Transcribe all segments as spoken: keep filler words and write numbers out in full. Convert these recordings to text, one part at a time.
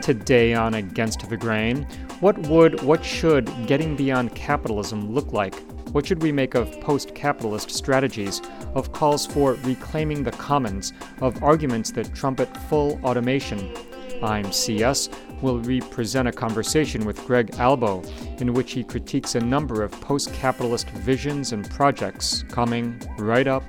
Today on Against the Grain, what would, what should getting beyond capitalism look like? What should we make of post-capitalist strategies, of calls for reclaiming the commons, of arguments that trumpet full automation? I'm C S will represent a conversation with Greg Albo, in which he critiques a number of post-capitalist visions and projects, coming right up.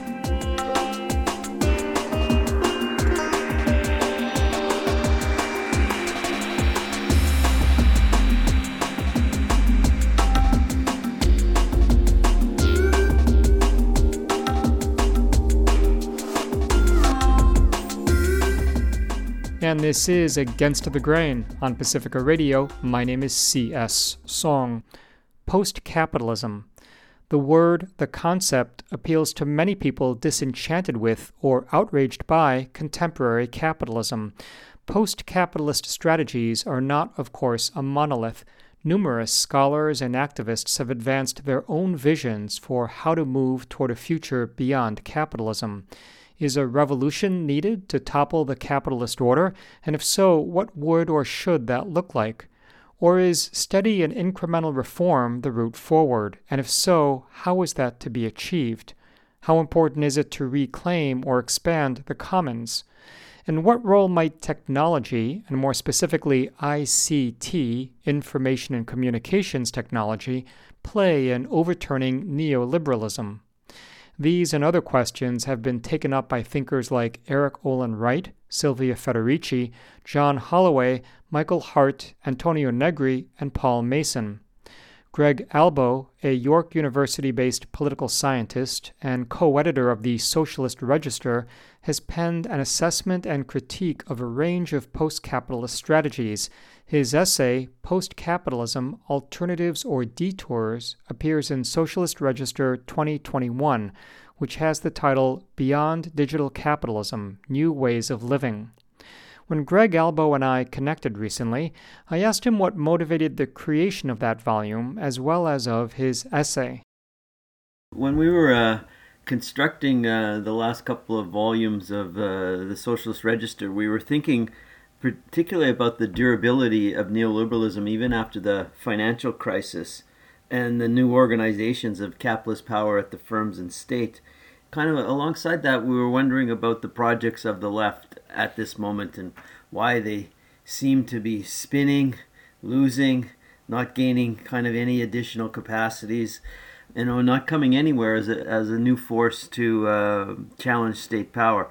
And this is Against the Grain on Pacifica Radio. My name is C S Song. Post-capitalism. The word, the concept, appeals to many people disenchanted with or outraged by contemporary capitalism. Post-capitalist strategies are not, of course, a monolith. Numerous scholars and activists have advanced their own visions for how to move toward a future beyond capitalism. Is a revolution needed to topple the capitalist order? And if so, what would or should that look like? Or is steady and incremental reform the route forward? And if so, how is that to be achieved? How important is it to reclaim or expand the commons? And what role might technology, and more specifically I C T, information and communications technology, play in overturning neoliberalism? These and other questions have been taken up by thinkers like Eric Olin Wright, Silvia Federici, John Holloway, Michael Hart, Antonio Negri, and Paul Mason. Greg Albo, a York University-based political scientist and co-editor of the Socialist Register, has penned an assessment and critique of a range of post-capitalist strategies. His essay, Post-Capitalism, Alternatives or Detours, appears in Socialist Register twenty twenty-one, which has the title Beyond Digital Capitalism, New Ways of Living. When Greg Albo and I connected recently, I asked him what motivated the creation of that volume as well as of his essay. When we were uh, constructing uh, the last couple of volumes of uh, the Socialist Register, we were thinking particularly about the durability of neoliberalism even after the financial crisis and the new organizations of capitalist power at the firms and state. Kind of alongside that, we were wondering about the projects of the left at this moment and why they seem to be spinning, losing, not gaining kind of any additional capacities, you know, not coming anywhere as a, as a new force to uh, challenge state power.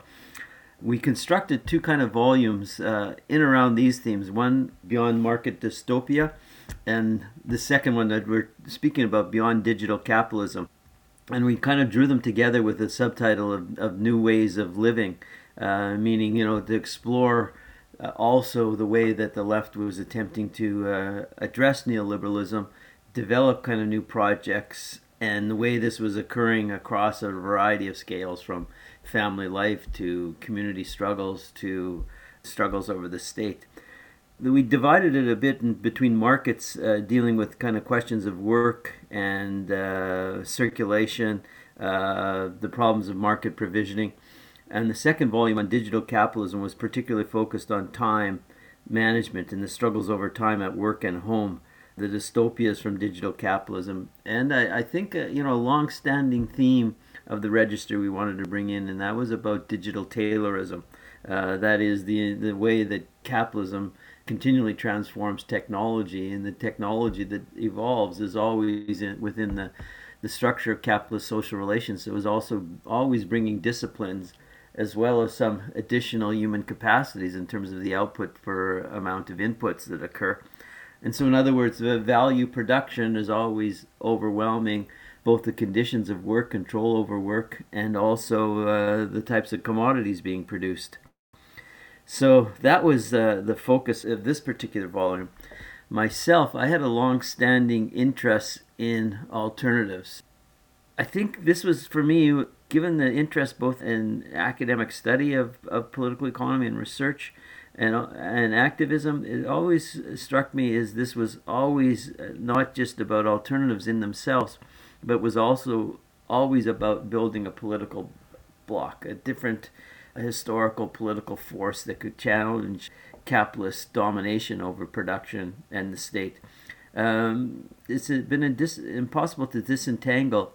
We constructed two kind of volumes uh, in around these themes, one Beyond Market Dystopia, and the second one that we're speaking about, Beyond Digital Capitalism. And we kind of drew them together with a subtitle of, of New Ways of Living, uh, meaning, you know, to explore uh, also the way that the left was attempting to uh, address neoliberalism, develop kind of new projects, and the way this was occurring across a variety of scales, from family life to community struggles to struggles over the state. We divided it a bit in between markets, uh, dealing with kind of questions of work and uh, circulation, uh, the problems of market provisioning. And the second volume on digital capitalism was particularly focused on time management and the struggles over time at work and home, the dystopias from digital capitalism. And I, I think, uh, you know, a long-standing theme of the Register we wanted to bring in, and that was about digital Taylorism. Uh, that is the the way that capitalism continually transforms technology, and the technology that evolves is always in, within the, the structure of capitalist social relations. So it was also always bringing disciplines as well as some additional human capacities in terms of the output per amount of inputs that occur. And so in other words, the value production is always overwhelming both the conditions of work, control over work, and also uh, the types of commodities being produced. So that was uh, the focus of this particular volume. Myself, I had a long-standing interest in alternatives. I think this was, for me, given the interest both in academic study of, of political economy and research and, and activism, it always struck me as this was always not just about alternatives in themselves, but was also always about building a political bloc, a different a historical political force that could challenge capitalist domination over production and the state. Um, it's been a dis- impossible to disentangle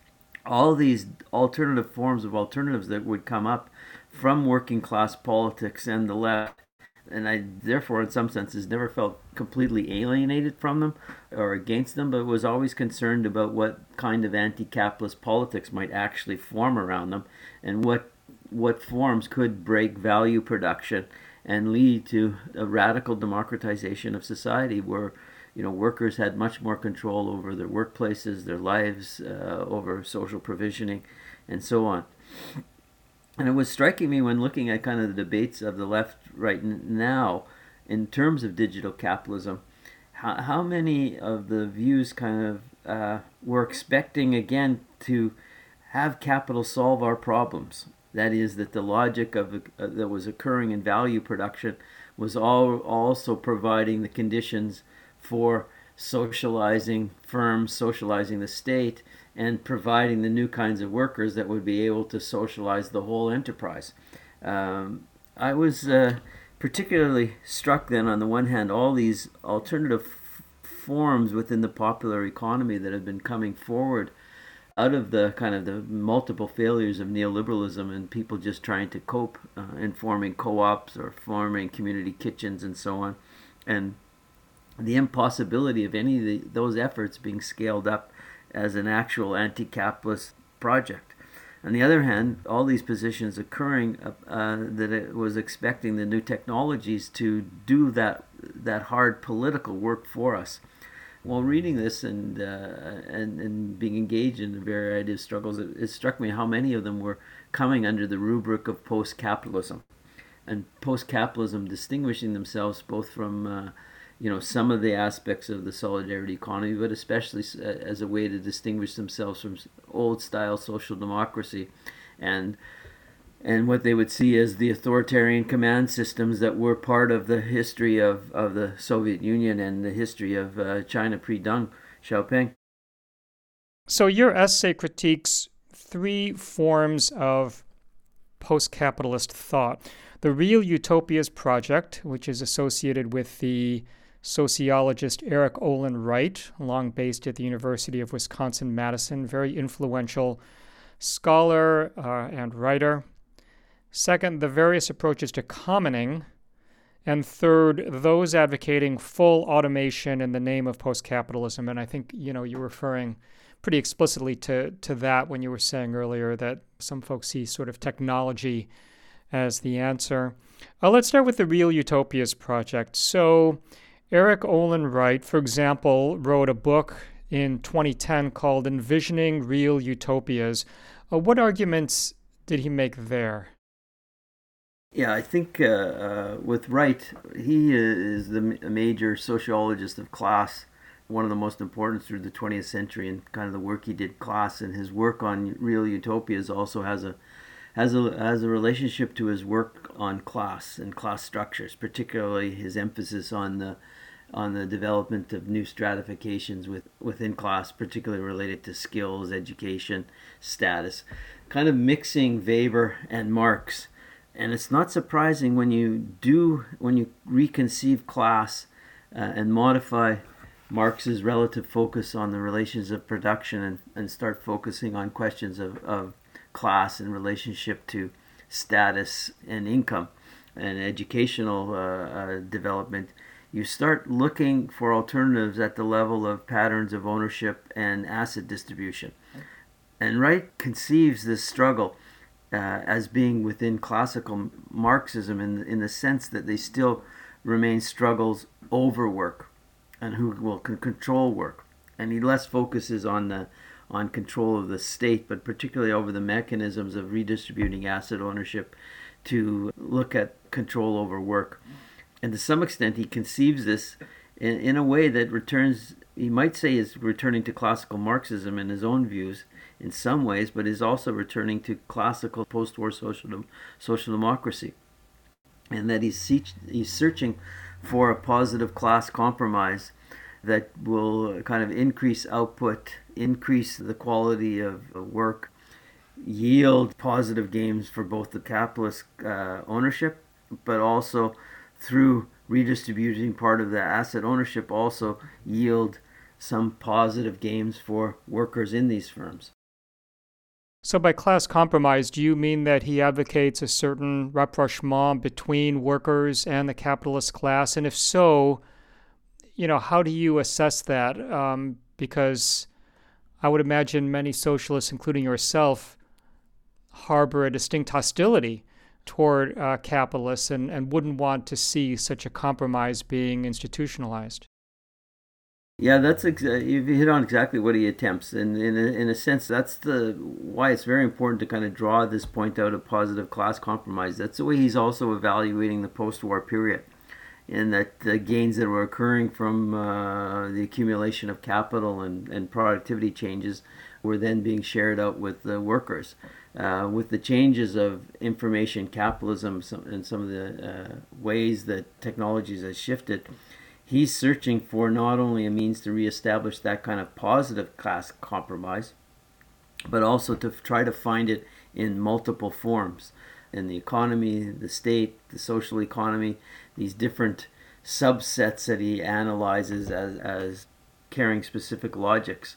all these alternative forms of alternatives that would come up from working class politics and the left. And I, therefore, in some senses, never felt completely alienated from them or against them, but was always concerned about what kind of anti-capitalist politics might actually form around them, and what what forms could break value production and lead to a radical democratization of society, where you know workers had much more control over their workplaces, their lives, uh, over social provisioning, and so on. And it was striking me when looking at kind of the debates of the left right now in terms of digital capitalism, how, how many of the views kind of uh, were expecting again to have capital solve our problems. That is, that the logic of uh, that was occurring in value production was all also providing the conditions for socializing firms, socializing the state, and providing the new kinds of workers that would be able to socialize the whole enterprise. Um, I was uh, particularly struck then, on the one hand, all these alternative f- forms within the popular economy that have been coming forward out of the kind of the multiple failures of neoliberalism and people just trying to cope uh, in forming co-ops or forming community kitchens and so on, and the impossibility of any of the, those efforts being scaled up as an actual anti-capitalist project. On the other hand, all these positions occurring uh, that it was expecting the new technologies to do that that hard political work for us. While reading this and uh, and, and being engaged in the variety of struggles, it, it struck me how many of them were coming under the rubric of post-capitalism, and post-capitalism distinguishing themselves both from uh, you know, some of the aspects of the solidarity economy, but especially as a way to distinguish themselves from old-style social democracy, and and what they would see as the authoritarian command systems that were part of the history of, of the Soviet Union and the history of uh, China pre-Deng Xiaoping. So your essay critiques three forms of post-capitalist thought. The Real Utopias Project, which is associated with the sociologist Eric Olin Wright, long based at the University of Wisconsin-Madison, very influential scholar uh, and writer. Second, the various approaches to commoning. And third, those advocating full automation in the name of post-capitalism. And I think, you know, you're referring pretty explicitly to, to that when you were saying earlier that some folks see sort of technology as the answer. Uh, let's start with the Real Utopias Project. So Eric Olin Wright, for example, wrote a book in twenty ten called Envisioning Real Utopias. Uh, what arguments did he make there? Yeah, I think uh, uh, with Wright, he is the major sociologist of class, one of the most important through the twentieth century, and kind of the work he did class, and his work on Real Utopias also has a has a has a relationship to his work on class and class structures, particularly his emphasis on the on the development of new stratifications with, within class, particularly related to skills, education, status, kind of mixing Weber and Marx. And it's not surprising when you do, when you reconceive class uh, and modify Marx's relative focus on the relations of production and, and start focusing on questions of, of class in relationship to status and income and educational uh, uh, development, you start looking for alternatives at the level of patterns of ownership and asset distribution. And Wright conceives this struggle Uh, as being within classical Marxism in in the sense that they still remain struggles over work and who will can control work, and he less focuses on the on control of the state, but particularly over the mechanisms of redistributing asset ownership to look at control over work. And to some extent, he conceives this in, in a way that returns, he might say, is returning to classical Marxism in his own views in some ways, but is also returning to classical post-war social dem- social democracy, and that he's se- he's searching for a positive class compromise that will kind of increase output, increase the quality of work, yield positive gains for both the capitalist uh, ownership, but also through redistributing part of the asset ownership, also yield some positive gains for workers in these firms. So by class compromise, do you mean that he advocates a certain rapprochement between workers and the capitalist class? And if so, you know, how do you assess that? Um, because I would imagine many socialists, including yourself, harbor a distinct hostility toward uh, capitalists and, and wouldn't want to see such a compromise being institutionalized. Yeah, that's ex- you've hit on exactly what he attempts, and in a, in a sense, that's the why it's very important to kind of draw this point out of positive class compromise. That's the way he's also evaluating the post-war period, and that the gains that were occurring from uh, the accumulation of capital and, and productivity changes were then being shared out with the workers. Uh, with the changes of information capitalism some, and some of the uh, ways that technologies have shifted, he's searching for not only a means to reestablish that kind of positive class compromise, but also to try to find it in multiple forms. In the economy, the state, the social economy, these different subsets that he analyzes as, as carrying specific logics.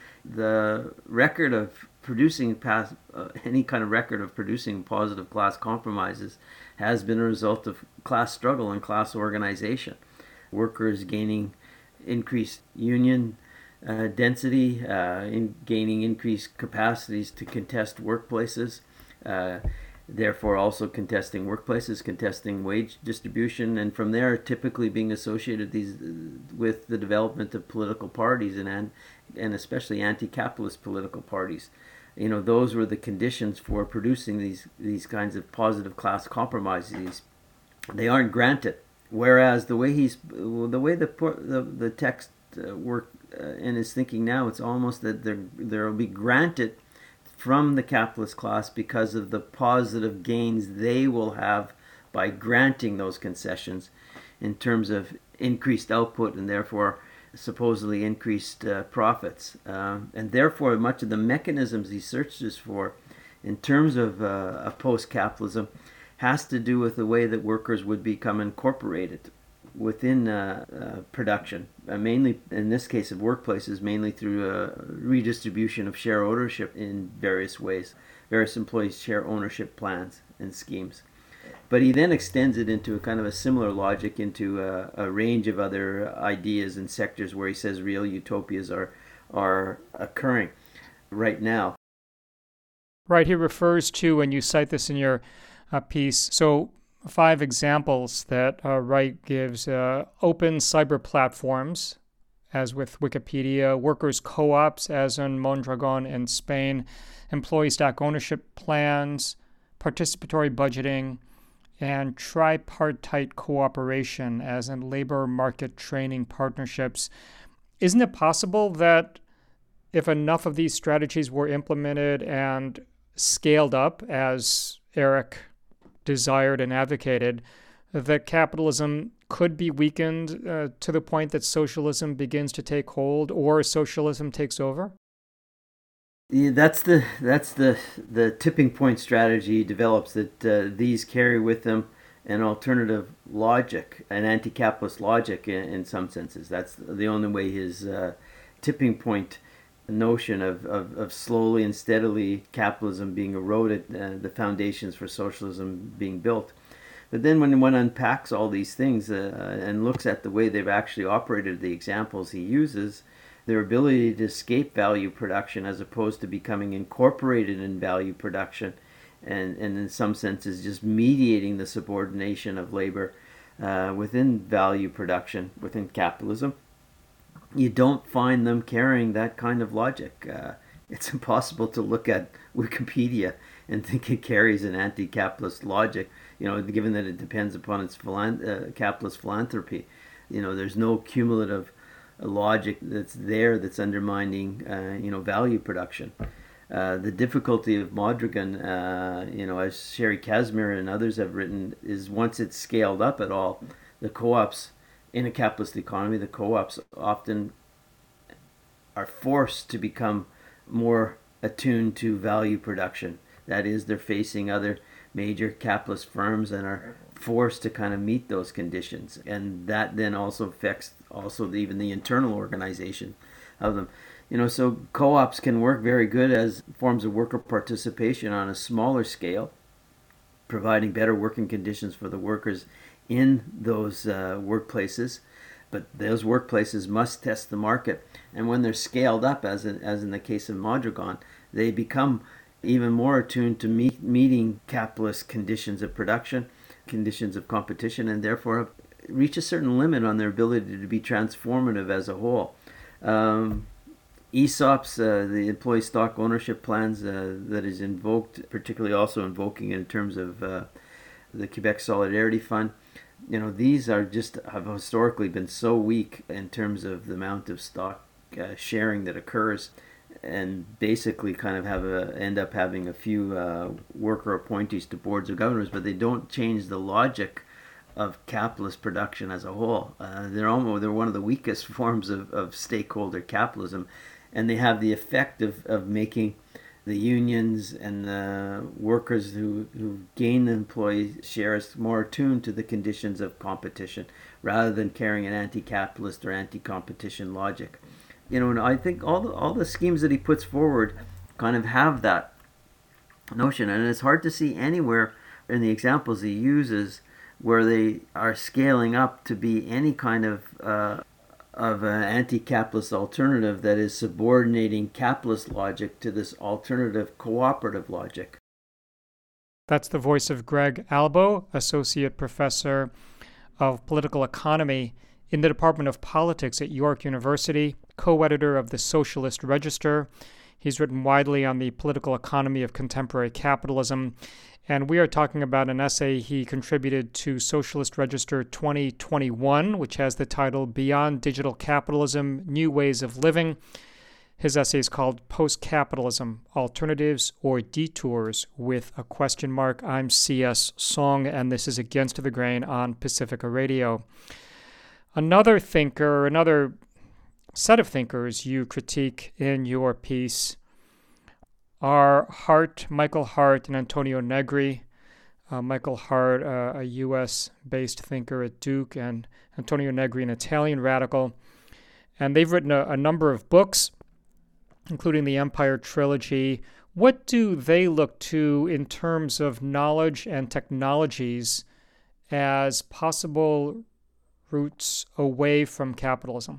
The record of producing past, uh, any kind of record of producing positive class compromises has been a result of class struggle and class organization. Workers gaining increased union uh, density, uh, in gaining increased capacities to contest workplaces, uh, therefore also contesting workplaces, contesting wage distribution, and from there typically being associated these with the development of political parties and and especially anti-capitalist political parties. You know, those were the conditions for producing these these kinds of positive class compromises. They aren't granted. Whereas the way he's, the way the the, the text uh, work uh, in his thinking now, it's almost that there there will be granted from the capitalist class because of the positive gains they will have by granting those concessions in terms of increased output and therefore supposedly increased uh, profits. Uh, and therefore much of the mechanisms he searches for in terms of, uh, of post-capitalism has to do with the way that workers would become incorporated within uh, uh, production, uh, mainly in this case of workplaces, mainly through uh, redistribution of share ownership in various ways. Various employees share ownership plans and schemes. But he then extends it into a kind of a similar logic into a, a range of other ideas and sectors where he says real utopias are are occurring right now. Right, he refers to, and you cite this in your uh, piece, so five examples that uh, Wright gives: uh, open cyber platforms, as with Wikipedia; workers' co-ops, as in Mondragon in Spain; employee stock ownership plans; participatory budgeting; and tripartite cooperation, as in labor market training partnerships. Isn't it possible that if enough of these strategies were implemented and scaled up, as Eric desired and advocated, that capitalism could be weakened uh, to the point that socialism begins to take hold or socialism takes over? Yeah, that's the that's the the tipping point strategy develops, that uh, these carry with them an alternative logic, an anti-capitalist logic in, in some senses. That's the only way his uh, tipping point notion of, of, of slowly and steadily capitalism being eroded, uh, the foundations for socialism being built. But then when one unpacks all these things uh, and looks at the way they've actually operated, the examples he uses, their ability to escape value production as opposed to becoming incorporated in value production, and, and in some senses just mediating the subordination of labor uh, within value production, within capitalism, you don't find them carrying that kind of logic. Uh, it's impossible to look at Wikipedia and think it carries an anti-capitalist logic, you know, given that it depends upon its philan- uh, capitalist philanthropy. You know, there's no cumulative logic that's there that's undermining, uh, you know, value production. Uh, the difficulty of Mondragon, uh, you know, as Sherry Casimir and others have written, is once it's scaled up at all, the co-ops in a capitalist economy, the co-ops often are forced to become more attuned to value production. That is, they're facing other major capitalist firms and are forced to kind of meet those conditions, and that then also affects also the, even the internal organization of them. You know, so co-ops can work very good as forms of worker participation on a smaller scale, providing better working conditions for the workers in those uh, workplaces. But those workplaces must test the market, and when they're scaled up, as in, as in the case of Mondragon, they become even more attuned to meet, meeting capitalist conditions of production, conditions of competition, and therefore reach a certain limit on their ability to be transformative as a whole. Um, E S O Ps, uh, the employee stock ownership plans uh, that is invoked, particularly also invoking in terms of uh, the Quebec Solidarity Fund, you know, these are just have historically been so weak in terms of the amount of stock uh, sharing that occurs, and basically kind of have a end up having a few uh, worker appointees to boards of governors, but they don't change the logic of capitalist production as a whole. Uh, they're almost they're one of the weakest forms of, of stakeholder capitalism, and they have the effect of, of making the unions and the workers who, who gain the employee shares more attuned to the conditions of competition rather than carrying an anti-capitalist or anti-competition logic. You know, and I think all the, all the schemes that he puts forward kind of have that notion, and it's hard to see anywhere in the examples he uses where they are scaling up to be any kind of uh, of an anti-capitalist alternative that is subordinating capitalist logic to this alternative cooperative logic. That's the voice of Greg Albo, Associate Professor of Political Economy in the Department of Politics at York University, co-editor of the Socialist Register. He's written widely on the political economy of contemporary capitalism, and we are talking about an essay he contributed to Socialist Register twenty twenty-one, which has the title Beyond Digital Capitalism, New Ways of Living. His essay is called Post-Capitalism, Alternatives or Detours, with a question mark. I'm C S Song, and this is Against the Grain on Pacifica Radio. Another thinker, another set of thinkers you critique in your piece are Hart, Michael Hart, and Antonio Negri. Uh, Michael Hart, uh, a U S-based thinker at Duke, and Antonio Negri, an Italian radical. And they've written a, a number of books, including the Empire Trilogy. What do they look to in terms of knowledge and technologies as possible routes away from capitalism?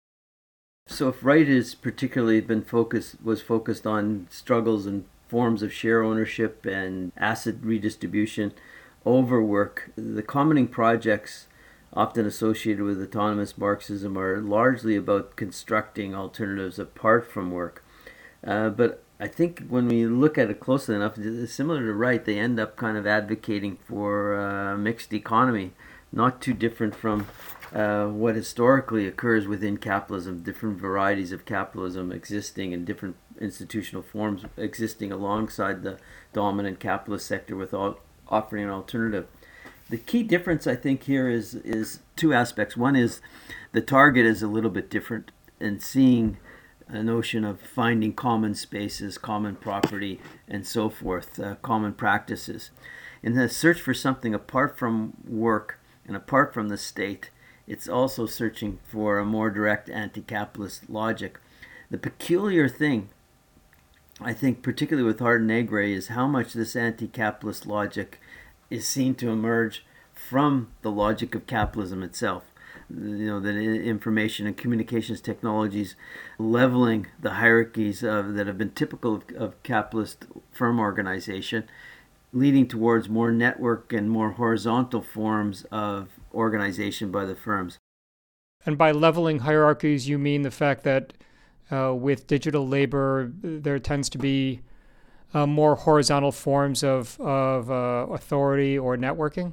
So if Wright has particularly been focused, was focused on struggles and forms of share ownership and asset redistribution over work, the Commoning projects often associated with autonomous Marxism are largely about constructing alternatives apart from work. Uh, but I think when we look at it closely enough, similar to Wright, they end up kind of advocating for a mixed economy, not too different from Uh, what historically occurs within capitalism, different varieties of capitalism existing in different institutional forms existing alongside the dominant capitalist sector without offering an alternative. The key difference, I think, here is is two aspects. One is the target is a little bit different, and seeing a notion of finding common spaces, common property, and so forth, uh, common practices. In the search for something apart from work and apart from the state, it's also searching for a more direct anti-capitalist logic. The peculiar thing, I think, particularly with Hart and Negri, is how much this anti-capitalist logic is seen to emerge from the logic of capitalism itself. You know, that information and communications technologies leveling the hierarchies of, that have been typical of, of capitalist firm organization, leading towards more network and more horizontal forms of organization by the firms. And by leveling hierarchies, you mean the fact that uh, with digital labor, there tends to be uh, more horizontal forms of, of uh, authority or networking?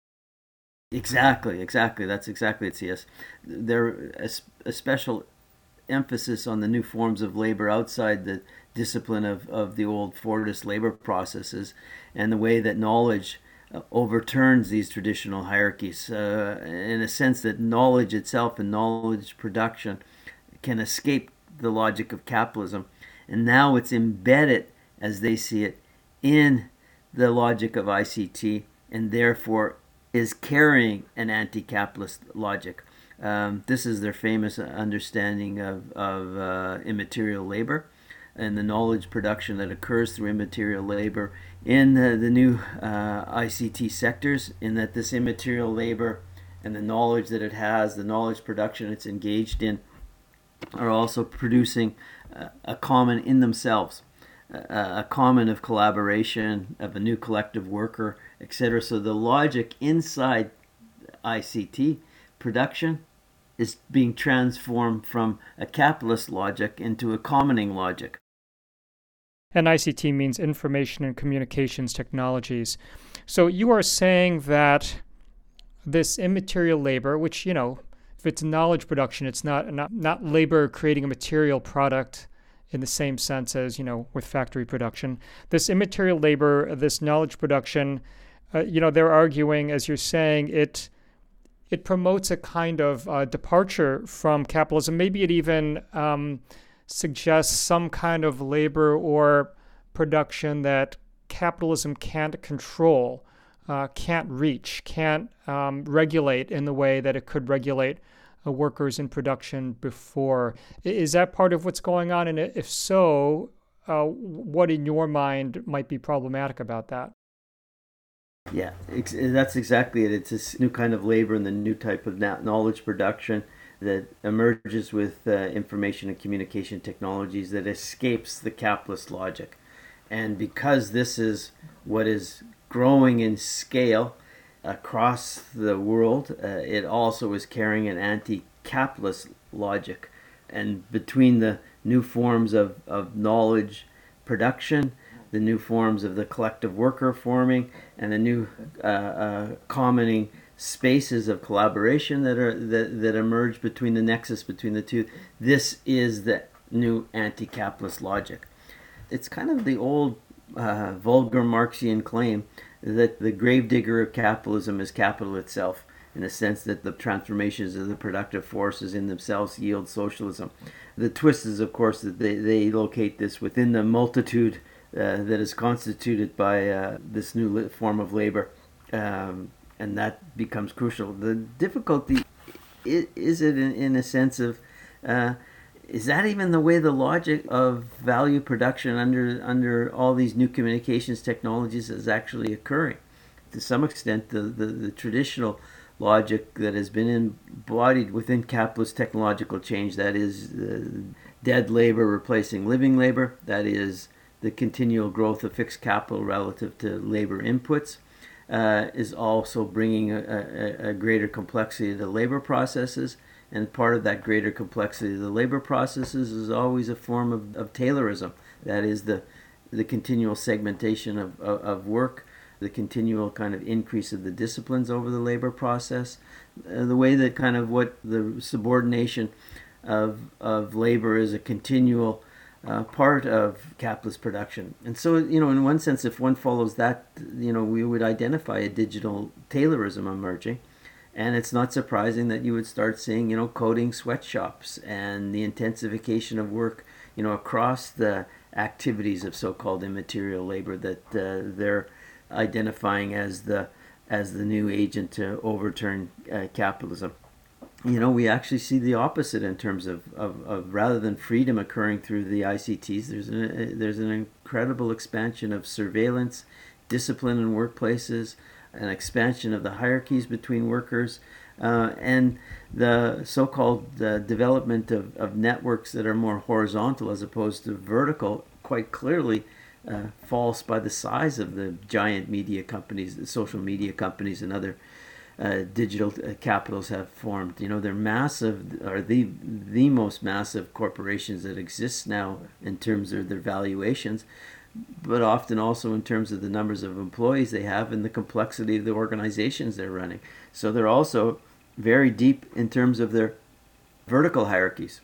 Exactly, exactly. That's exactly it, C S. There a, a special emphasis on the new forms of labor outside the discipline of, of the old Fordist labor processes, and the way that knowledge uh, overturns these traditional hierarchies, uh, in a sense that knowledge itself and knowledge production can escape the logic of capitalism, and now it's embedded, as they see it, in the logic of I C T, and therefore is carrying an anti-capitalist logic. Um, this is their famous understanding of, of uh, immaterial labor and the knowledge production that occurs through immaterial labor in the, the new uh, I C T sectors, in that this immaterial labor and the knowledge that it has, the knowledge production it's engaged in, are also producing uh, a common in themselves, a, a common of collaboration, of a new collective worker, et cetera. So the logic inside I C T production is being transformed from a capitalist logic into a commoning logic. And I C T means information and communications technologies. So you are saying that this immaterial labor, which, you know, if it's knowledge production, it's not, not, not labor creating a material product in the same sense as, you know, with factory production. This immaterial labor, this knowledge production, uh, you know, they're arguing, as you're saying, it it promotes a kind of uh, departure from capitalism. Maybe it even um, suggests some kind of labor or production that capitalism can't control, uh, can't reach, can't um, regulate in the way that it could regulate uh, workers in production before. Is that part of what's going on? And if so, uh, what in your mind might be problematic about that? Yeah, ex- that's exactly it. It's this new kind of labor and the new type of knowledge production that emerges with uh, information and communication technologies that escapes the capitalist logic. And because this is what is growing in scale across the world, uh, it also is carrying an anti-capitalist logic. And between the new forms of, of knowledge production, the new forms of the collective worker forming, and the new uh, uh, commoning spaces of collaboration that are that, that emerge between the nexus between the two. This is the new anti-capitalist logic. It's kind of the old uh, vulgar Marxian claim that the gravedigger of capitalism is capital itself, in the sense that the transformations of the productive forces in themselves yield socialism. The twist is, of course, that they, they locate this within the multitude Uh, that is constituted by uh, this new form of labor, um, and that becomes crucial. The difficulty is, is it in, in a sense of uh, is that even the way the logic of value production under under all these new communications technologies is actually occurring? To some extent, the, the, the traditional logic that has been embodied within capitalist technological change, that is uh, dead labor replacing living labor, that is the continual growth of fixed capital relative to labor inputs, uh, is also bringing a, a, a greater complexity to labor processes. And part of that greater complexity of the labor processes is always a form of, of Taylorism. That is the the continual segmentation of, of, of work, the continual kind of increase of the disciplines over the labor process, uh, the way that kind of what the subordination of of labor is a continual Uh, part of capitalist production. And so, you know, in one sense, if one follows that, you know, we would identify a digital Taylorism emerging. And it's not surprising that you would start seeing, you know, coding sweatshops and the intensification of work, you know, across the activities of so-called immaterial labor that uh, they're identifying as the as the new agent to overturn uh, capitalism. You know, we actually see the opposite in terms of, of, of rather than freedom occurring through the I C Ts, there's an, there's an incredible expansion of surveillance, discipline in workplaces, an expansion of the hierarchies between workers, uh, and the so-called uh, development of, of networks that are more horizontal as opposed to vertical, quite clearly uh, false by the size of the giant media companies, the social media companies and other Uh, digital uh, capitals have formed. You know, they're massive, are the the most massive corporations that exist now in terms of their valuations, but often also in terms of the numbers of employees they have and the complexity of the organizations they're running. So they're also very deep in terms of their vertical hierarchies.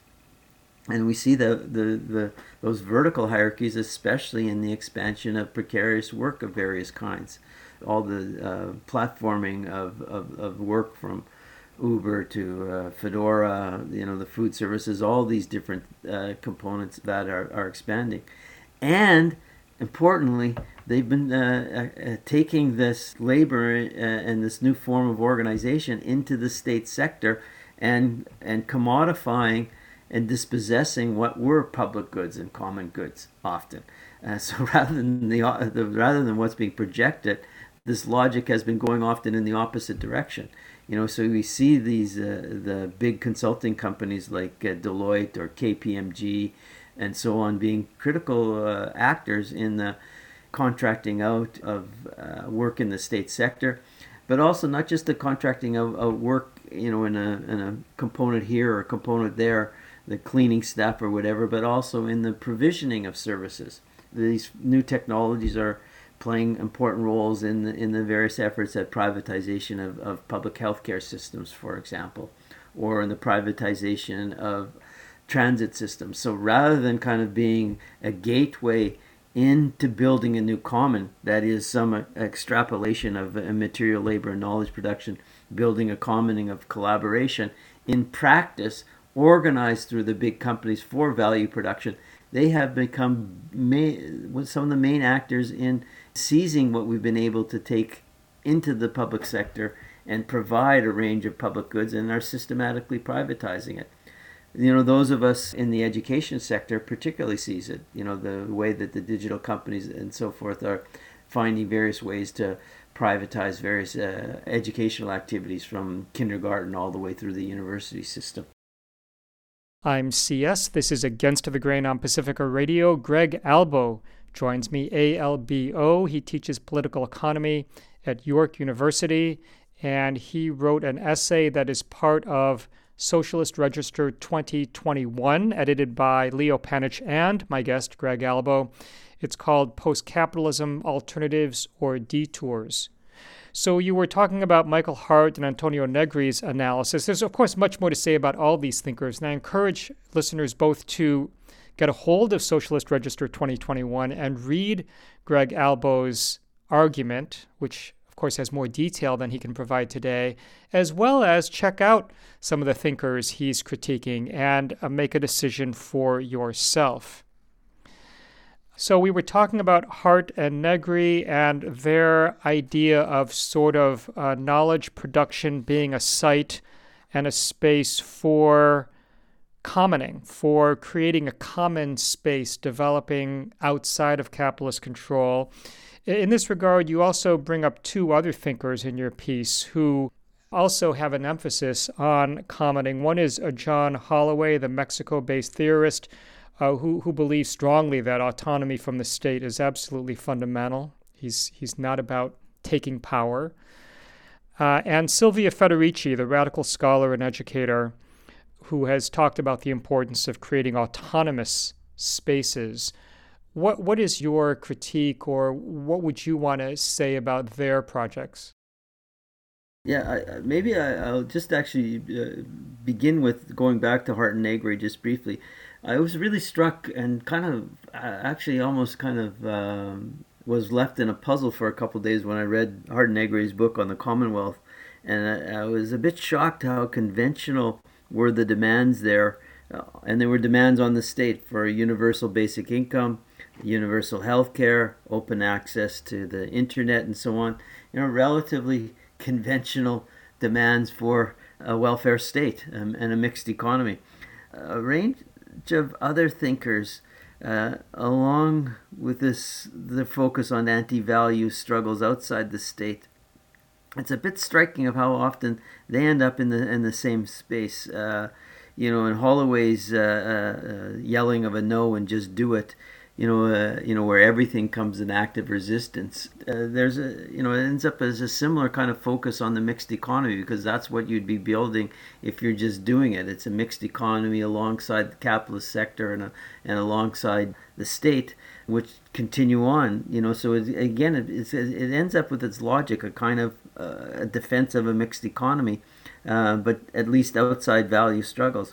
And we see the, the, the those vertical hierarchies, especially in the expansion of precarious work of various kinds. All the uh, platforming of, of, of work from Uber to uh, Fedora, you know, the food services, all these different uh, components that are, are expanding. And importantly, they've been uh, uh, taking this labor uh, and this new form of organization into the state sector and and commodifying and dispossessing what were public goods and common goods often. Uh, so rather than the, the rather than what's being projected, this logic has been going often in the opposite direction. You know, so we see these uh, the big consulting companies like uh, Deloitte or K P M G and so on being critical uh, actors in the contracting out of uh, work in the state sector, but also not just the contracting of, of work, you know, in a in a component here or a component there, the cleaning staff or whatever, but also in the provisioning of services. These new technologies are playing important roles in the, in the various efforts at privatization of, of public healthcare systems, for example, or in the privatization of transit systems. So rather than kind of being a gateway into building a new common, that is some extrapolation of material labor and knowledge production, building a commoning of collaboration, in practice, organized through the big companies for value production, they have become main, some of the main actors in seizing what we've been able to take into the public sector and provide a range of public goods, and are systematically privatizing it. You know, those of us in the education sector particularly sees it, you know, the way that the digital companies and so forth are finding various ways to privatize various uh, educational activities from kindergarten all the way through the university system. I'm C S. This is Against the Grain on Pacifica Radio. Greg Albo joins me, A L B O. He teaches political economy at York University, and he wrote an essay that is part of Socialist Register twenty twenty-one, edited by Leo Panich and my guest, Greg Albo. It's called Post-Capitalism, Alternatives or Detours. So you were talking about Michael Hart and Antonio Negri's analysis. There's, of course, much more to say about all these thinkers, and I encourage listeners both to get a hold of Socialist Register twenty twenty-one and read Greg Albo's argument, which, of course, has more detail than he can provide today, as well as check out some of the thinkers he's critiquing and uh, make a decision for yourself. So we were talking about Hart and Negri and their idea of sort of uh, knowledge production being a site and a space for commoning, for creating a common space developing outside of capitalist control. In this regard, you also bring up two other thinkers in your piece who also have an emphasis on commoning. One is uh, John Holloway, the Mexico-based theorist, Uh, who, who believes strongly that autonomy from the state is absolutely fundamental. He's, he's not about taking power. Uh, and Silvia Federici, the radical scholar and educator, who has talked about the importance of creating autonomous spaces. What What is your critique, or what would you want to say about their projects? Yeah, I, maybe I, I'll just actually uh, begin with going back to Hart and Negri just briefly. I was really struck and kind of uh, actually almost kind of um, was left in a puzzle for a couple of days when I read Hart and Negri's book on the Commonwealth. And I, I was a bit shocked how conventional were the demands there. Uh, and there were demands on the state for a universal basic income, universal health care, open access to the internet and so on. You know, relatively conventional demands for a welfare state um, and a mixed economy. A range of other thinkers, uh, along with this, the focus on anti-value struggles outside the state. It's a bit striking of how often they end up in the in the same space. Uh, you know, in Holloway's uh, uh, yelling of a no and just do it. You know, uh, you know where everything comes in active resistance. Uh, there's a, you know, it ends up as a similar kind of focus on the mixed economy, because that's what you'd be building if you're just doing it. It's a mixed economy alongside the capitalist sector and a, and alongside the state, which continue on. You know, so it, again, it it's, it ends up with its logic, a kind of uh, a defense of a mixed economy, uh, but at least outside value struggles.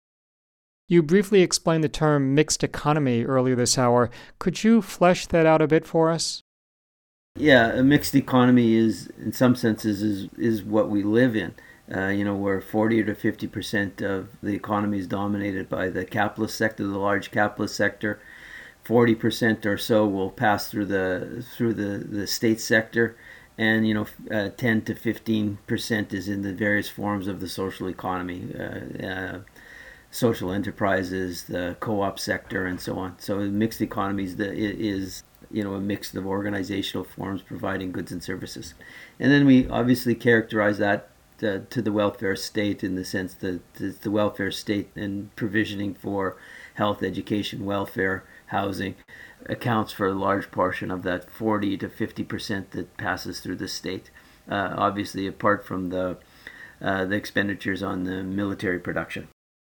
You briefly explained the term mixed economy earlier this hour. Could you flesh that out a bit for us? Yeah, a mixed economy is, in some senses, is is what we live in. Uh, you know, where forty to fifty percent of the economy is dominated by the capitalist sector, the large capitalist sector. forty percent or so will pass through the through the, the state sector, and you know uh, ten to fifteen percent is in the various forms of the social economy, uh, uh, social enterprises, the co-op sector, and so on. So mixed economies the, is you know a mix of organizational forms providing goods and services, and then we obviously characterize that uh, to the welfare state in the sense that it's the welfare state and provisioning for health, education, welfare, housing accounts for a large portion of that forty to fifty percent that passes through the state. Uh, obviously, apart from the uh, the expenditures on the military production.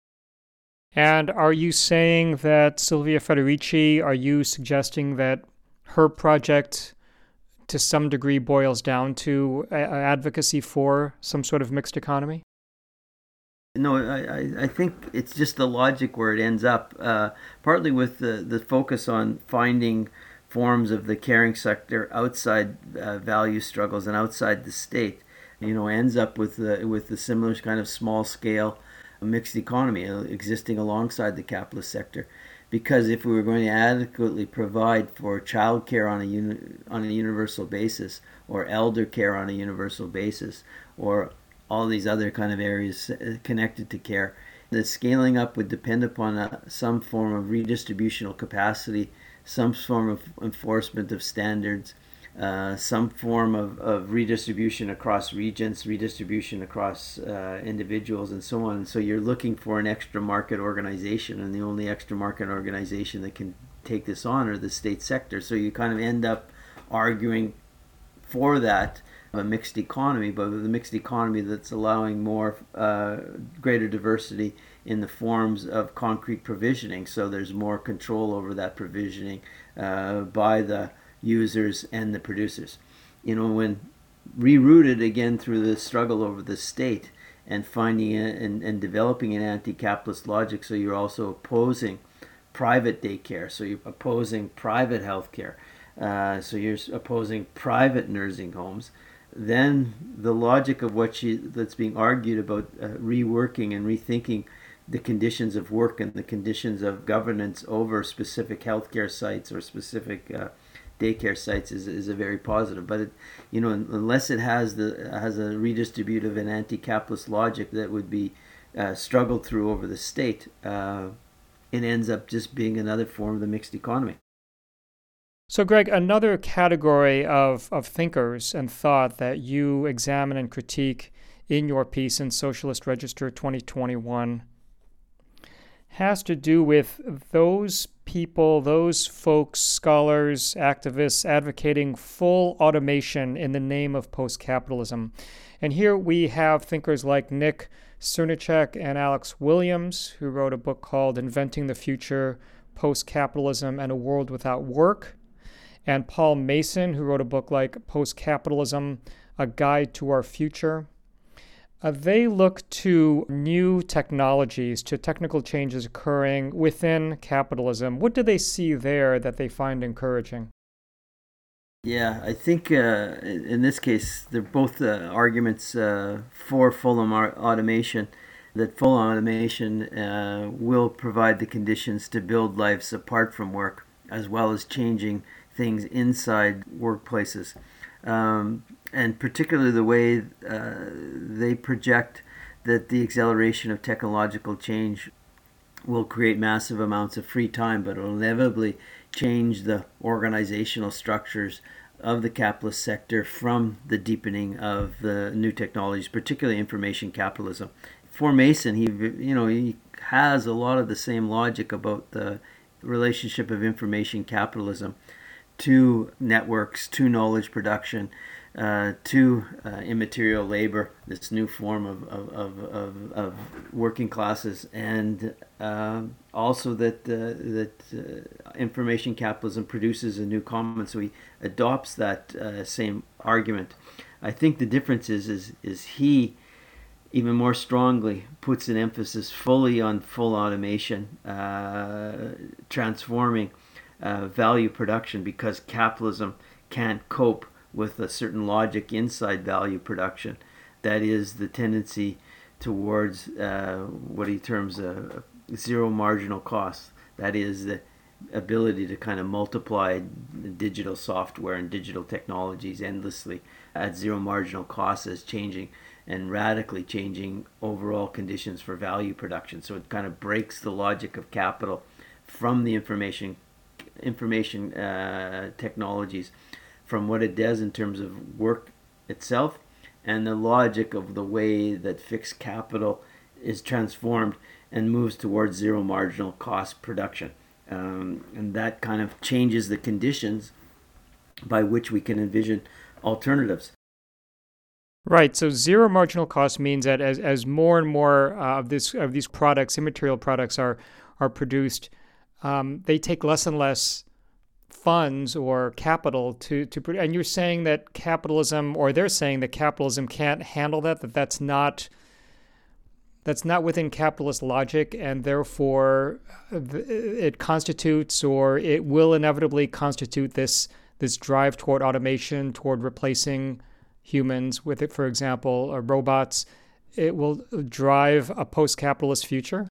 And are you saying that Silvia Federici, are you suggesting that her project to some degree boils down to a- advocacy for some sort of mixed economy? No, I, I think it's just the logic where it ends up, uh, partly with the, the focus on finding forms of the caring sector outside uh, value struggles and outside the state, you know, ends up with the, with the similar kind of small scale mixed economy existing alongside the capitalist sector. Because if we were going to adequately provide for childcare on a uni- on a universal basis, or elder care on a universal basis, or all these other kind of areas connected to care, the scaling up would depend upon a, some form of redistributional capacity, some form of enforcement of standards, uh, some form of, of redistribution across regions, redistribution across uh, individuals, and so on. So you're looking for an extra market organization, and the only extra market organization that can take this on are the state sector. So you kind of end up arguing for that a mixed economy, but with a mixed economy that's allowing more uh, greater diversity in the forms of concrete provisioning. So there's more control over that provisioning uh, by the users and the producers. You know, when rerouted again through the struggle over the state and finding it and, and developing an anti-capitalist logic, so you're also opposing private daycare, so you're opposing private healthcare, uh, so you're opposing private nursing homes, then the logic of what she that's being argued about uh, reworking and rethinking the conditions of work and the conditions of governance over specific healthcare sites or specific uh, daycare sites is, is a very positive. But it, you know, unless it has the has a redistributive and anti-capitalist logic that would be uh, struggled through over the state, uh, it ends up just being another form of the mixed economy. So, Greg, another category of, of thinkers and thought that you examine and critique in your piece in Socialist Register twenty twenty-one has to do with those people, those folks, scholars, activists advocating full automation in the name of post-capitalism. And here we have thinkers like Nick Cernicek and Alex Williams, who wrote a book called Inventing the Future, Post-Capitalism and a World Without Work, and Paul Mason, who wrote a book like Post-Capitalism, A Guide to Our Future. Uh, they look to new technologies, to technical changes occurring within capitalism. What do they see there that they find encouraging? Yeah, I think uh, in this case, they're both uh, arguments uh, for full automation, that full automation uh, will provide the conditions to build lives apart from work, as well as changing things inside workplaces. Um, and particularly the way uh, they project that the acceleration of technological change will create massive amounts of free time, but it will inevitably change the organizational structures of the capitalist sector from the deepening of the new technologies, particularly information capitalism. For Mason, he you know he has a lot of the same logic about the relationship of information capitalism to networks, to knowledge production, uh, to uh, immaterial labor, this new form of, of, of, of, of working classes, and uh, also that uh, that uh, information capitalism produces a new common. So he adopts that uh, same argument. I think the difference is is is he even more strongly puts an emphasis fully on full automation, uh, transforming Uh, value production, because capitalism can't cope with a certain logic inside value production. That is the tendency towards uh, what he terms a, a zero marginal cost. That is the ability to kind of multiply digital software and digital technologies endlessly at zero marginal cost as changing and radically changing overall conditions for value production. So it kind of breaks the logic of capital from the information information uh, technologies, from what it does in terms of work itself, and the logic of the way that fixed capital is transformed and moves towards zero marginal cost production. Um, and that kind of changes the conditions by which we can envision alternatives. Right. So zero marginal cost means that as, as more and more uh, of this of these products, immaterial products, are are produced, um, they take less and less funds or capital to to produce. And you're saying that capitalism, or they're saying that capitalism can't handle that. That that's not that's not within capitalist logic, and therefore it constitutes, or it will inevitably constitute this this drive toward automation, toward replacing humans with it, for example, or robots. It will drive a post-capitalist future?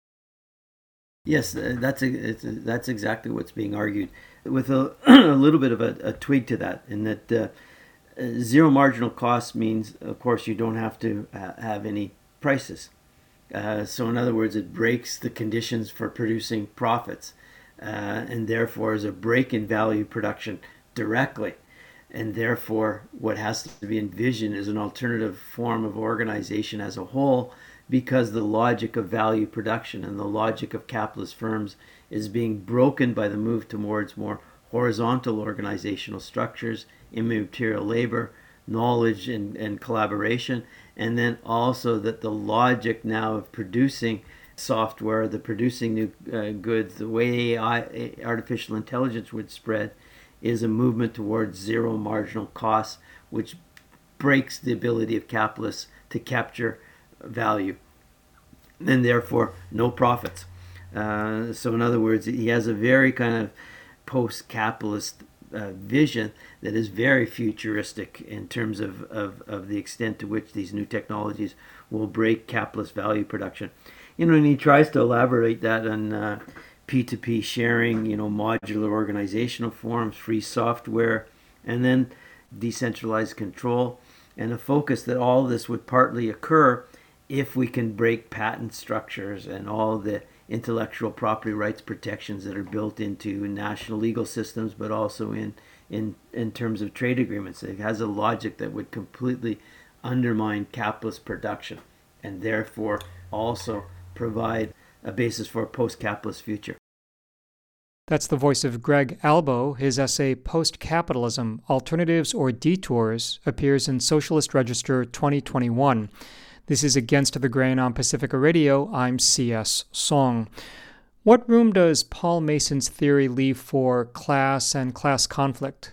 Yes, that's a, it's a, that's exactly what's being argued, with a, a little bit of a, a twig to that, in that uh, zero marginal cost means, of course, you don't have to uh, have any prices. Uh, so in other words, it breaks the conditions for producing profits, uh, and therefore is a break in value production directly. And therefore, what has to be envisioned is an alternative form of organization as a whole, because the logic of value production and the logic of capitalist firms is being broken by the move towards more horizontal organizational structures, immaterial labor, knowledge and, and collaboration, and then also that the logic now of producing software, the producing new uh, goods, the way A I, artificial intelligence would spread, is a movement towards zero marginal costs, which breaks the ability of capitalists to capture value, and therefore no profits. Uh, so in other words, he has a very kind of post-capitalist uh, vision that is very futuristic in terms of, of, of the extent to which these new technologies will break capitalist value production. You know, and he tries to elaborate that on uh, P two P sharing, you know, modular organizational forms, free software, and then decentralized control, and a focus that all this would partly occur if we can break patent structures and all the intellectual property rights protections that are built into national legal systems, but also in, in, in terms of trade agreements. It has a logic that would completely undermine capitalist production, and therefore also provide a basis for a post-capitalist future. That's the voice of Greg Albo. His essay, Post-Capitalism, Alternatives or Detours, appears in Socialist Register twenty twenty-one. This is Against the Grain on Pacifica Radio. I'm C S. Song. What room does Paul Mason's theory leave for class and class conflict?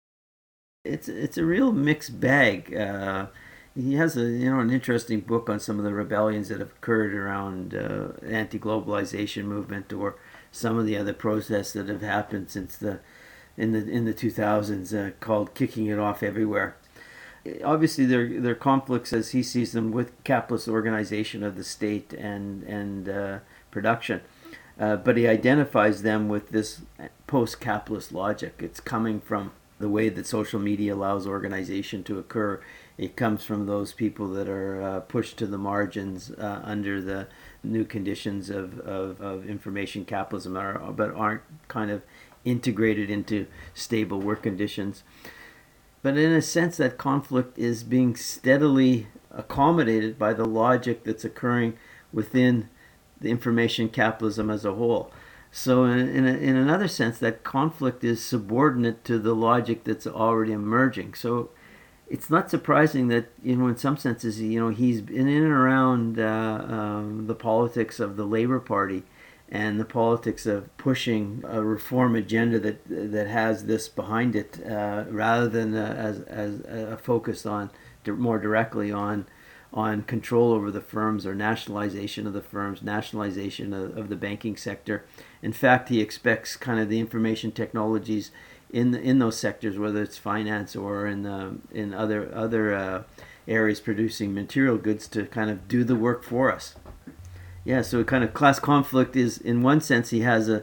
It's it's a real mixed bag. Uh, he has a you know an interesting book on some of the rebellions that have occurred around uh, anti-globalization movement, or some of the other protests that have happened since the in the in the two thousands, uh, called "Kicking It Off Everywhere." Obviously, there there are conflicts as he sees them with capitalist organization of the state and and uh, production, uh, but he identifies them with this post-capitalist logic. It's coming from the way that social media allows organization to occur. It comes from those people that are uh, pushed to the margins uh, under the new conditions of, of, of information capitalism, are, but aren't kind of integrated into stable work conditions. But in a sense, that conflict is being steadily accommodated by the logic that's occurring within the information capitalism as a whole. So in, in, a, in another sense, that conflict is subordinate to the logic that's already emerging. So it's not surprising that, you know, in some senses, you know, he's been in and around uh, um, the politics of the Labour Party and the politics of pushing a reform agenda that that has this behind it, uh, rather than uh, as as a focus on more directly on on control over the firms, or nationalization of the firms, nationalization of, of the banking sector. In fact, he expects kind of the information technologies in the, in those sectors, whether it's finance or in the, in other other uh, areas producing material goods, to kind of do the work for us. Yeah, so kind of class conflict is, in one sense, he has a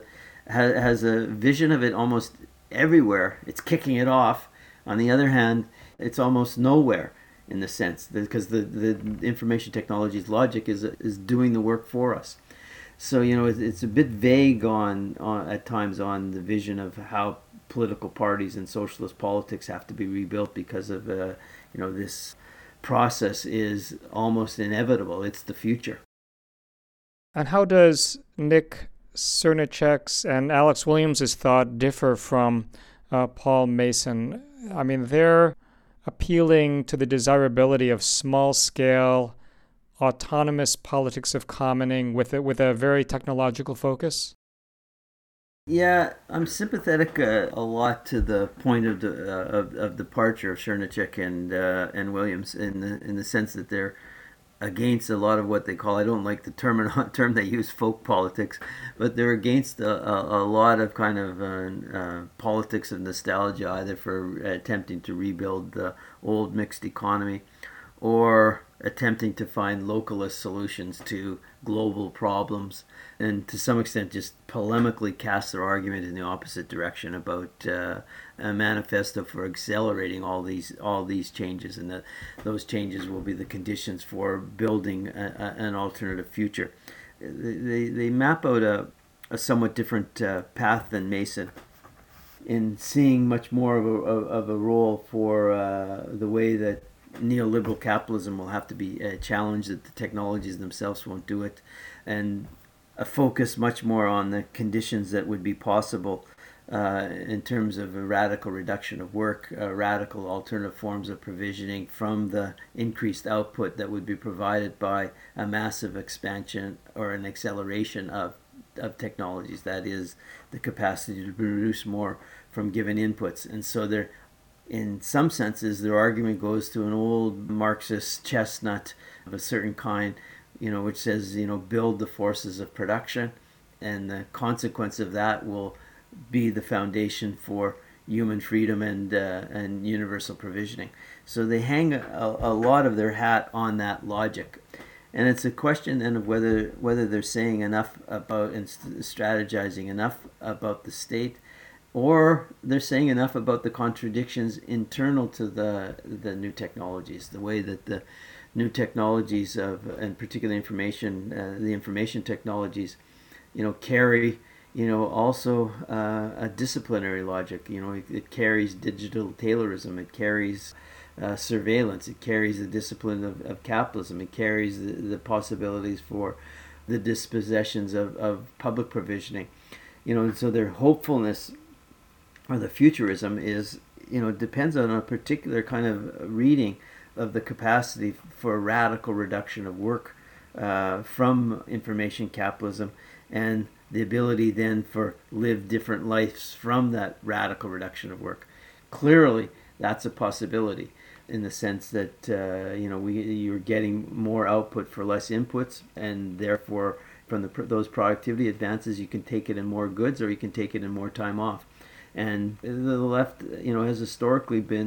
has, has a vision of it almost everywhere. It's kicking it off. On the other hand, it's almost nowhere in the sense because the, the information technology's logic is is doing the work for us. So you know it's, it's a bit vague on, on at times on the vision of how political parties and socialist politics have to be rebuilt because of uh, you know this process is almost inevitable. It's the future. And how does Nick Srnicek's and Alex Williams's thought differ from uh, Paul Mason? I mean, they're appealing to the desirability of small-scale, autonomous politics of commoning with it with a very technological focus. Yeah, I'm sympathetic uh, a lot to the point of, the, uh, of of departure of Srnicek and uh, and Williams in the in the sense that they're against a lot of what they call, I don't like the term term they use, folk politics, but they're against a, a, a lot of kind of uh, uh, politics of nostalgia, either for attempting to rebuild the old mixed economy or attempting to find localist solutions to global problems, and to some extent just polemically cast their argument in the opposite direction about uh, a manifesto for accelerating all these all these changes, and that those changes will be the conditions for building a, a, an alternative future. They, they map out a, a somewhat different uh, path than Mason in seeing much more of a, of a role for uh, the way that neoliberal capitalism will have to be uh, challenged, that the technologies themselves won't do it, and a focus much more on the conditions that would be possible uh, in terms of a radical reduction of work, uh, radical alternative forms of provisioning from the increased output that would be provided by a massive expansion or an acceleration of, of technologies, that is, the capacity to produce more from given inputs. And so they're in some senses, their argument goes to an old Marxist chestnut of a certain kind, you know, which says, you know, build the forces of production, and the consequence of that will be the foundation for human freedom and uh, and universal provisioning. So they hang a, a lot of their hat on that logic, and it's a question then of whether whether they're saying enough about and strategizing enough about the state, or they're saying enough about the contradictions internal to the the new technologies, the way that the new technologies of, and particularly information, uh, the information technologies, you know, carry, you know, also uh, a disciplinary logic. You know, it, it carries digital Taylorism, it carries uh, surveillance, it carries the discipline of, of capitalism, it carries the, the possibilities for the dispossessions of, of public provisioning. You know, and so their hopefulness, or the futurism, is, you know, depends on a particular kind of reading of the capacity for a radical reduction of work uh, from information capitalism, and the ability then for live different lives from that radical reduction of work. Clearly, that's a possibility in the sense that uh, you know we you're getting more output for less inputs, and therefore from the, those productivity advances, you can take it in more goods or you can take it in more time off. And the left, you know, has historically been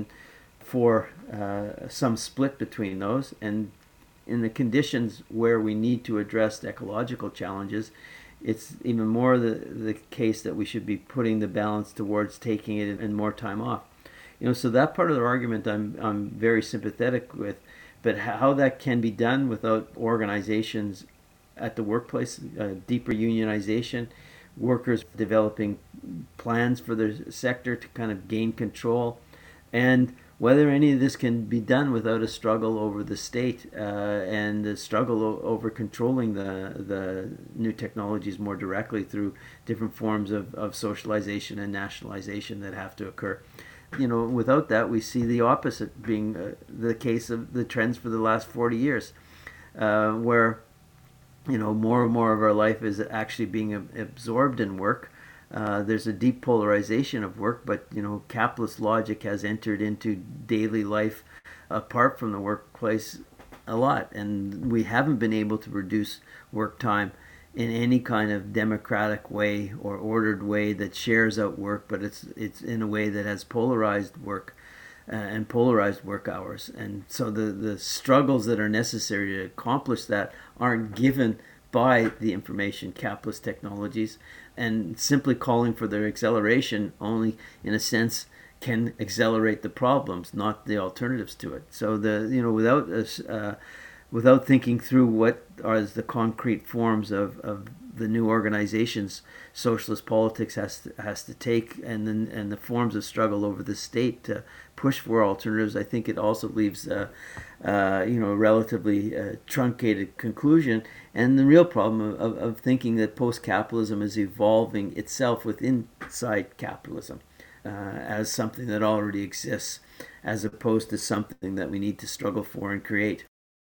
for uh, some split between those. And in the conditions where we need to address ecological challenges, it's even more the, the case that we should be putting the balance towards taking it in more time off. You know, so that part of the argument I'm I'm very sympathetic with, but how that can be done without organizations at the workplace, uh, deeper unionization, workers developing plans for their sector to kind of gain control, and whether any of this can be done without a struggle over the state uh, and the struggle o- over controlling the the new technologies more directly through different forms of, of socialization and nationalization that have to occur. You know, without that, we see the opposite being uh, the case of the trends for the last forty years, uh, where you know, more and more of our life is actually being absorbed in work. Uh, there's a deep polarization of work, but, you know, capitalist logic has entered into daily life apart from the workplace a lot. And we haven't been able to reduce work time in any kind of democratic way or ordered way that shares out work, but it's it's in a way that has polarized work uh, and polarized work hours. And so the, the struggles that are necessary to accomplish that aren't given by the information capitalist technologies, and simply calling for their acceleration only, in a sense, can accelerate the problems, not the alternatives to it. So the you know without uh, without thinking through what are the concrete forms of, of the new organizations socialist politics has to, has to take, and then and the forms of struggle over the state to push for alternatives, I think it also leaves uh, uh, you know a relatively uh, truncated conclusion, and the real problem of, of, of thinking that post-capitalism is evolving itself within inside capitalism uh, as something that already exists, as opposed to something that we need to struggle for and create.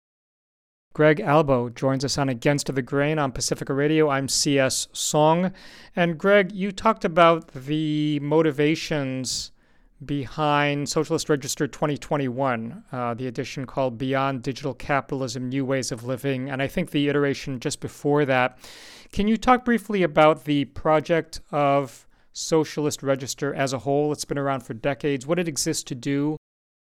Greg Albo joins us on Against the Grain on Pacifica Radio. I'm C S. Song. And Greg, you talked about the motivations behind Socialist Register twenty twenty-one, uh, the edition called Beyond Digital Capitalism, New Ways of Living, and I think the iteration just before that. Can you talk briefly about the project of Socialist Register as a whole? It's been around for decades. What it exists to do?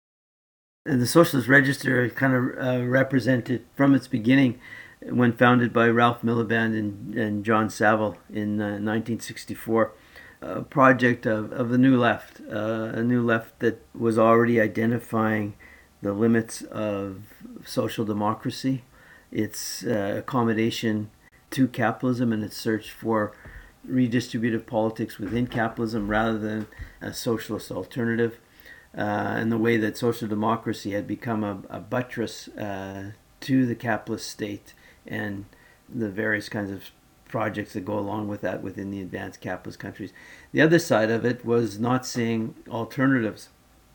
The Socialist Register kind of uh, represented from its beginning, when founded by Ralph Miliband and, and John Saville in uh, nineteen sixty-four, a project of, of the New Left, uh, a New Left that was already identifying the limits of social democracy, its uh, accommodation to capitalism, and its search for redistributive politics within capitalism rather than a socialist alternative. Uh, and the way that social democracy had become a, a buttress uh, to the capitalist state and the various kinds of projects that go along with that within the advanced capitalist countries. The other side of it was not seeing alternatives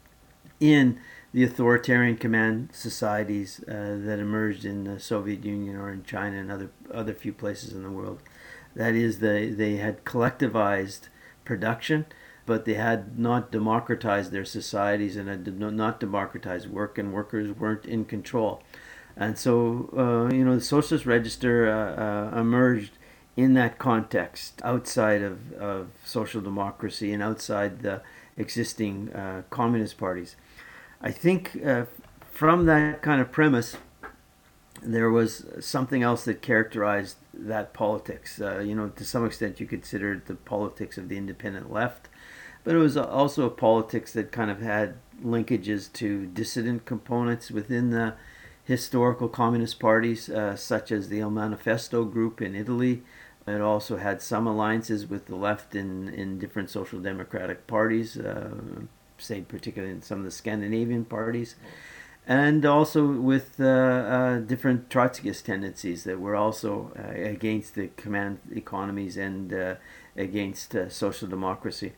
in the authoritarian command societies uh, that emerged in the Soviet Union or in China and other other few places in the world. That is, they, they had collectivized production, but they had not democratized their societies and had not democratized work, and workers weren't in control. And so, uh, you know, the Socialist Register uh, uh, emerged in that context, outside of, of social democracy and outside the existing uh, communist parties. I think uh, from that kind of premise, there was something else that characterized that politics. Uh, you know, to some extent, you consider it the politics of the independent left. But it was also a politics that kind of had linkages to dissident components within the historical communist parties, uh, such as the Il Manifesto group in Italy. It also had some alliances with the left in, in different social democratic parties, uh, say particularly in some of the Scandinavian parties, and also with uh, uh, different Trotskyist tendencies that were also uh, against the command economies and uh, against uh, social democracy.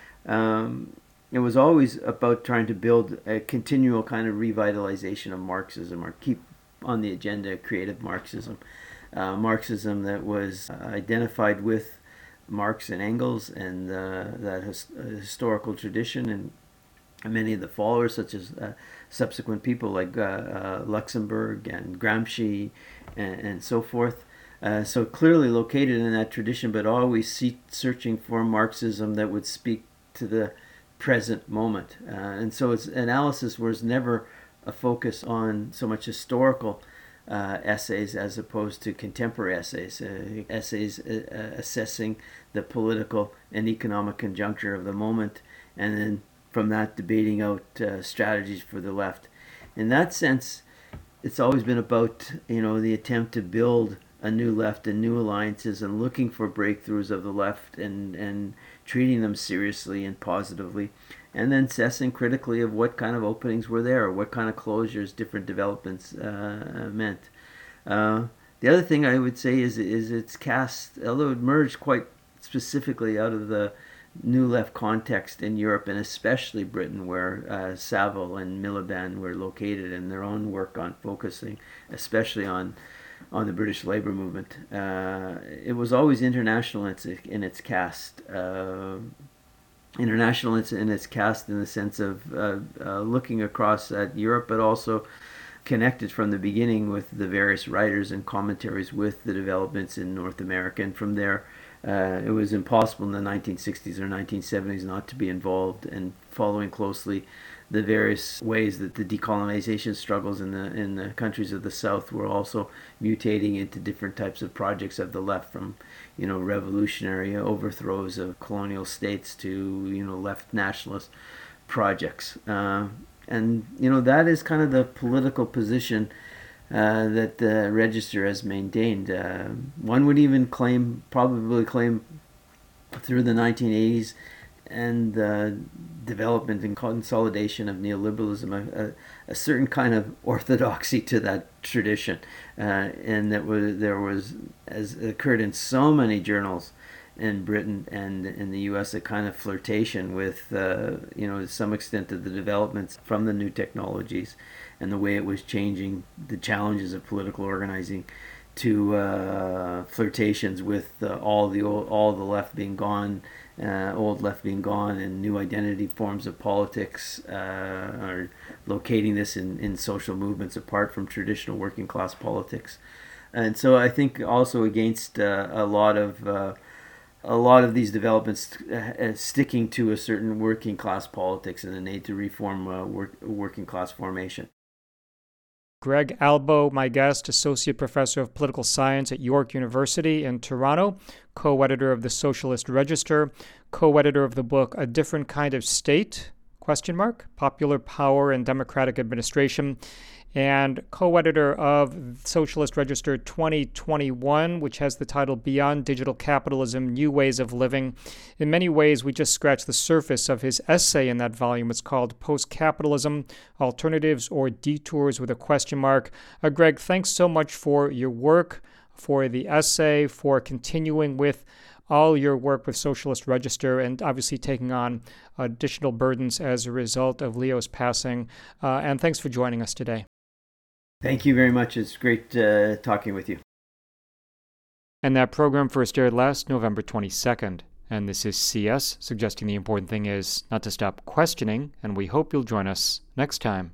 Um, it was always about trying to build a continual kind of revitalization of Marxism, or keep on the agenda creative Marxism. Uh, Marxism that was uh, identified with Marx and Engels and uh, that his, uh, historical tradition, and many of the followers, such as uh, subsequent people like uh, uh, Luxemburg and Gramsci and, and so forth. Uh, so clearly located in that tradition, but always see, searching for Marxism that would speak to the present moment. Uh, and so its analysis was never a focus on so much historical uh, essays as opposed to contemporary essays, uh, essays uh, assessing the political and economic conjuncture of the moment, and then from that debating out uh, strategies for the left. In that sense, it's always been about, you know, the attempt to build a new left and new alliances and looking for breakthroughs of the left and, and treating them seriously and positively, and then assessing critically of what kind of openings were there or what kind of closures different developments uh, meant. Uh, the other thing I would say is is it's cast, although it emerged quite specifically out of the New Left context in Europe and especially Britain, where uh, Saville and Miliband were located, in their own work on focusing especially on on the British labour movement. Uh, it was always international in its, in its cast. Uh, international in its cast in the sense of uh, uh, looking across at Europe, but also connected from the beginning with the various writers and commentaries with the developments in North America. And from there, uh, it was impossible in the nineteen sixties or nineteen seventies not to be involved and following closely the various ways that the decolonization struggles in the in the countries of the South were also mutating into different types of projects of the left, from you know revolutionary overthrows of colonial states to you know left nationalist projects, uh, and you know that is kind of the political position uh, that the Register has maintained. Uh, one would even claim, probably claim, through the nineteen eighties and the development and consolidation of neoliberalism, a, a, a certain kind of orthodoxy to that tradition, uh, and that was there was, as occurred in so many journals in Britain and in the U S, a kind of flirtation with, uh, you know, to some extent, of the developments from the new technologies and the way it was changing the challenges of political organizing, to uh, flirtations with uh, all the old, all the left being gone, uh, old left being gone, and new identity forms of politics, uh, are locating this in, in social movements apart from traditional working class politics. And so I think also against uh, a lot of uh, a lot of these developments uh, sticking to a certain working class politics and the need to reform uh, work, working class formation. Greg Albo, my guest, Associate Professor of Political Science at York University in Toronto, co-editor of the Socialist Register, co-editor of the book A Different Kind of State, question mark, Popular Power and Democratic Administration, and co-editor of Socialist Register twenty twenty-one, which has the title Beyond Digital Capitalism, New Ways of Living. In many ways, we just scratched the surface of his essay in that volume. It's called Post-Capitalism, Alternatives or Detours with a question mark. Uh, Greg, thanks so much for your work, for the essay, for continuing with all your work with Socialist Register, and obviously taking on additional burdens as a result of Leo's passing. Uh, and thanks for joining us today. Thank you very much. It's great uh, talking with you. And that program first aired last November twenty-second. And this is C S, suggesting the important thing is not to stop questioning, and we hope you'll join us next time.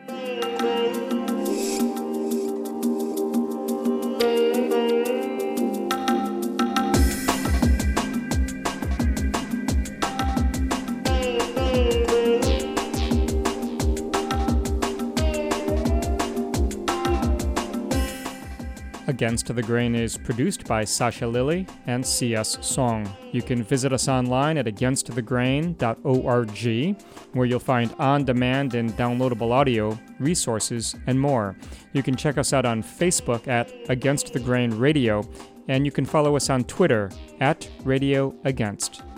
Against the Grain is produced by Sasha Lilly and C S Song. You can visit us online at against the grain dot org, where you'll find on-demand and downloadable audio, resources, and more. You can check us out on Facebook at Against the Grain Radio, and you can follow us on Twitter at Radio Against.